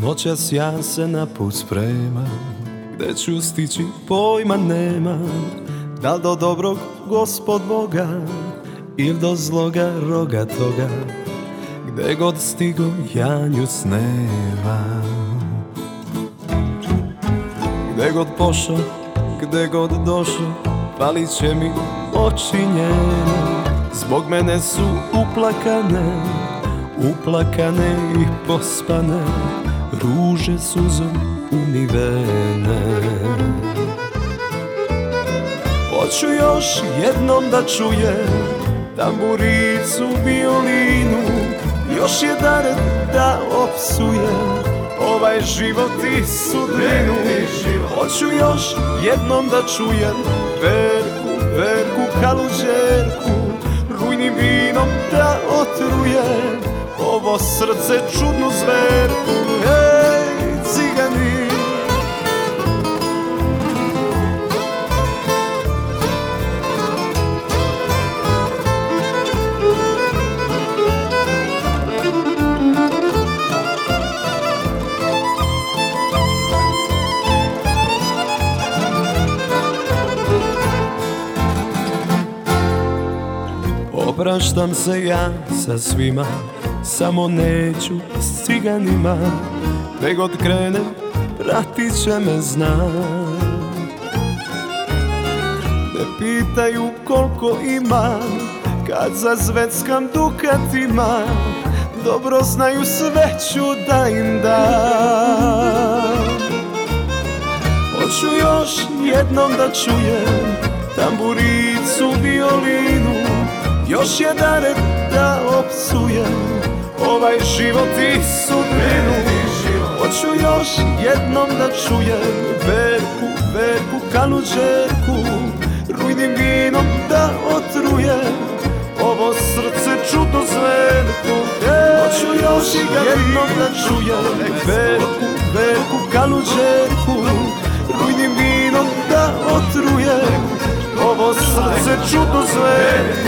Noćas ja se na put spremam, gde ću stići pojma nemam, da li do dobrog Gospod Boga ili do zloga rogatoga. Gde god stigo ja nju snevam, gde god pošao, gde god došao, falit će mi oči njene. Zbog mene su uplakane, uplakane i pospane, ruže suzom umivene. Hoću još jednom da čujem tamburicu, violinu, još jedan da opsujem ovaj život i sudbinu. Hoću još jednom da čujem Verku, Verku, kaluđerku, rujnim vinom da otrujem ovo srce čudnu zverku. Ej, cigani, opraštam se ja sa svima, samo neću s ciganima. Gde god krenem, pratit će me znak. Ne pitaju koliko imam, kad zazveckam dukatima, dobro znaju sve ću da im dam. Hoću još jednom da čujem tamburicu, violinu, još jedan red da opsujem ovaj život i sudbinu. Hoću još jednom da čujem Verku, Verku, kaluđerku, rujnim vinom da otrujem ovo srce čudno zverku. Hoću još jednom da čujem Verku, Verku, kaluđerku, rujnim vinom da otrujem ovo srce čudno zverku.